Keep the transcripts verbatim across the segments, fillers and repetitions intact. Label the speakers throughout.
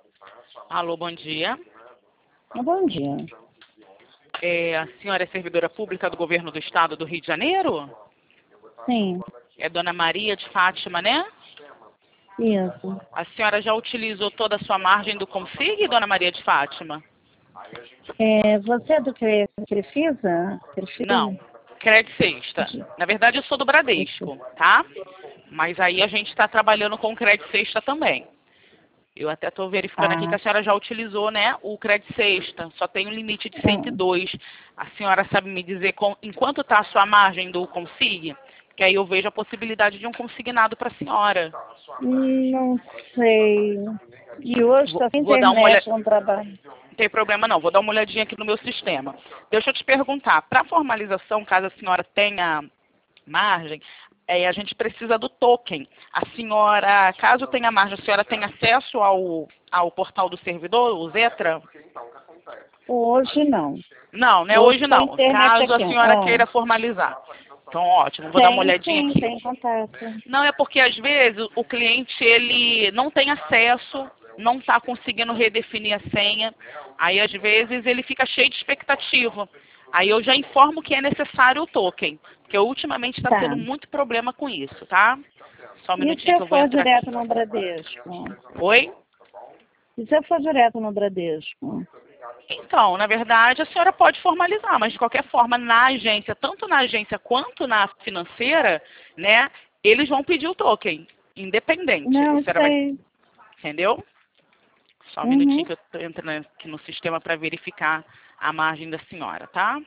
Speaker 1: Alô, bom dia.
Speaker 2: Bom dia.
Speaker 1: É, a senhora é servidora pública do governo do estado do Rio de Janeiro?
Speaker 2: Sim,
Speaker 1: É Dona Maria de Fátima, né?
Speaker 2: isso.
Speaker 1: A senhora já utilizou toda a sua margem do Consig, Dona Maria de Fátima?
Speaker 2: É, você é do que Crefisa? Crefisa?
Speaker 1: Não. Crédito Sexta. Na verdade, eu sou do Bradesco, tá? Mas aí a gente está trabalhando com o Crédito Sexta também. Eu até estou verificando aqui que
Speaker 2: Ah,
Speaker 1: a senhora já utilizou, né, o Crédito Sexta. Só tem um limite de cento e
Speaker 2: então,
Speaker 1: dois. A senhora sabe me dizer com, em quanto está a sua margem do Consig? Que aí eu vejo a possibilidade de um consignado para a senhora.
Speaker 2: não sei. E hoje
Speaker 1: Vou,
Speaker 2: está sem
Speaker 1: vou dar uma olhada.
Speaker 2: internet no trabalho.
Speaker 1: Não tem problema não, vou dar uma olhadinha aqui no meu sistema. Deixa eu te perguntar, para formalização, caso a senhora tenha margem, é, a gente precisa do token. A senhora, caso tenha margem, a senhora tem acesso ao, ao portal do servidor, o Zetra?
Speaker 2: Hoje não.
Speaker 1: Não, não é
Speaker 2: Hoje
Speaker 1: hoje
Speaker 2: está a
Speaker 1: não.
Speaker 2: internet
Speaker 1: Caso a
Speaker 2: aqui.
Speaker 1: senhora
Speaker 2: Ah,
Speaker 1: queira formalizar. Então, ótimo, vou dar uma
Speaker 2: tem
Speaker 1: olhadinha
Speaker 2: sim,
Speaker 1: aqui.
Speaker 2: tem contato.
Speaker 1: Não, é porque às vezes o cliente ele não tem acesso, não está conseguindo redefinir a senha, aí às vezes ele fica cheio de expectativa. Aí eu já informo que é necessário o token, porque ultimamente está
Speaker 2: Tá.
Speaker 1: tendo muito problema com isso, tá? Só um
Speaker 2: E se
Speaker 1: minutinho que
Speaker 2: eu
Speaker 1: eu vou
Speaker 2: for
Speaker 1: entrar aqui.
Speaker 2: direto no Bradesco?
Speaker 1: Oi?
Speaker 2: E se eu for direto no Bradesco?
Speaker 1: Então, na verdade, a senhora pode formalizar, mas de qualquer forma, na agência, tanto na agência quanto na financeira, né, eles vão pedir o token, independente. A
Speaker 2: Não
Speaker 1: senhora vai,
Speaker 2: sei.
Speaker 1: entendeu? Só um minutinho
Speaker 2: Uhum.
Speaker 1: que eu estou entrando aqui no sistema para verificar a margem da senhora, tá?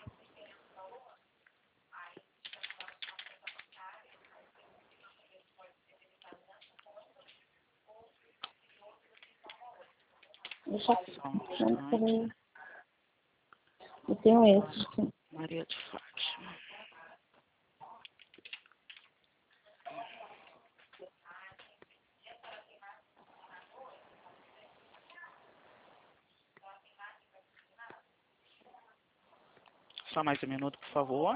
Speaker 2: Deixa
Speaker 1: Só um
Speaker 2: eu...
Speaker 1: instante.
Speaker 2: Eu tenho esse aqui.
Speaker 1: Maria de Fátima. Só mais um minuto, por favor.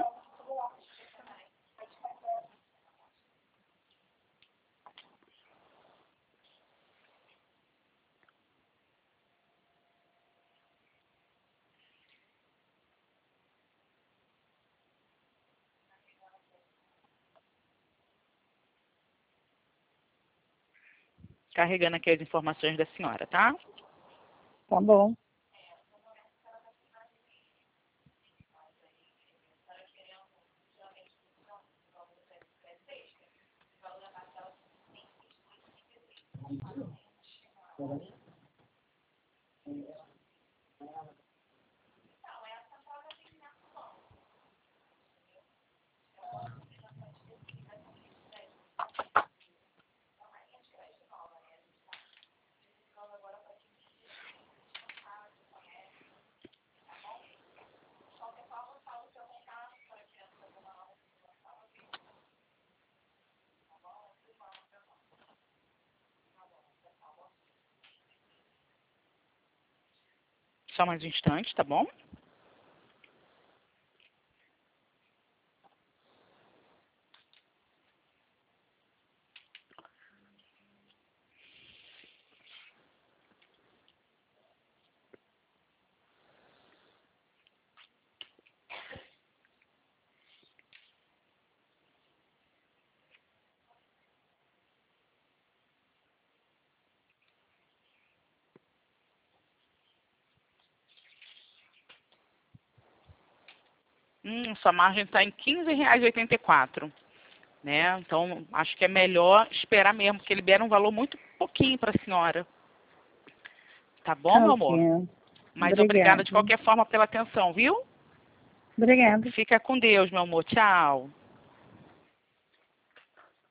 Speaker 1: Carregando aqui as informações da senhora, tá?
Speaker 2: Tá bom.
Speaker 1: Só mais um instante, tá bom? Hum, sua margem está em quinze reais e oitenta e quatro, né? Então, acho que é melhor esperar mesmo, porque libera um valor muito pouquinho para a senhora. Tá bom,
Speaker 2: Tá
Speaker 1: meu
Speaker 2: ok.
Speaker 1: amor? Mas obrigada
Speaker 2: Obrigada.
Speaker 1: de qualquer forma pela atenção, viu?
Speaker 2: Obrigada.
Speaker 1: Fica com Deus, meu amor. Tchau.